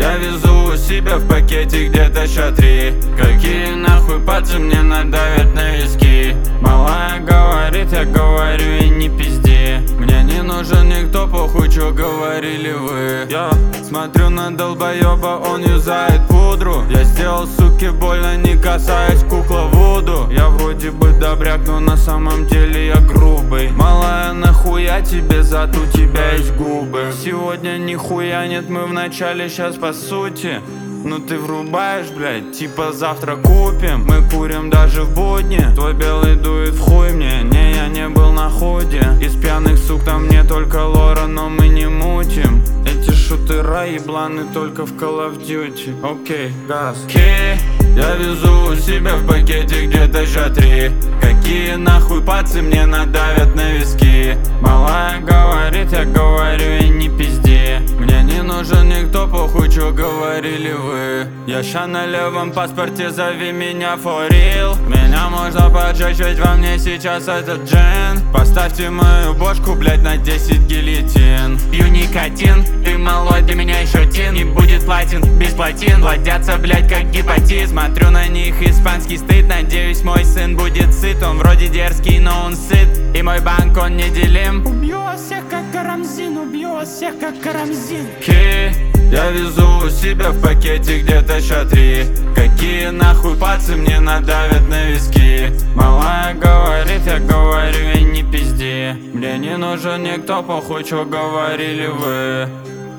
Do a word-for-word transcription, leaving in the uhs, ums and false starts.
Я везу у себя в пакете где-то ща три. Какие нахуй пальцы мне надавят на виски. Малая говорит, я говорю и не пизди. Мне не нужен никто, похуй, чё говорили вы. Я смотрю на долбоёба, он юзает пудру. Я сделал суке больно, не касаясь кукла Вуду. Я вроде бы добряк, но на самом деле я грубый. Малая, нахуя тебе, зато у тебя есть губы. Сегодня нихуя нет, мы в начале, щас по сути. Ну ты врубаешь, блядь, типа завтра купим. Мы курим даже в будни. Твой белый дует в хуй мне. Не, я не был на ходе. Из пьяных сук там не только лора, но мы не мутим. Эти шутера ебланы только в Call of Duty. Окей, газ. Окей, я везу у себя в пакете где-то ща три. Какие нахуй пальцы мне надавят на виски. Малая говорит, я говорю и не пизди. Мне не нужен никто, похуй, чё говорили вы. Я ща на левом паспорте, зови меня for real. Меня можно поджечь, ведь во мне сейчас этот джин. Поставьте мою бошку, блять, на десять гильотин. Пью никотин, ты малой, для меня еще тин. И будет платин, без платин. Плодятся, блять, как гепатит. Смотрю на них, испанский стыд. Надеюсь, мой сын будет сыт. Он вроде дерзкий, но он сыт. И мой банк, он неделим. Убью вас всех, как Карамзин. Убью вас всех, как Карамзин. Ки, я везу у себя в пакете где-то ща три. Какие нахуй пальцы мне надавят на виски. Малая говорит, я говорю и не пизди. Мне не нужен никто, похуй, чё говорили вы.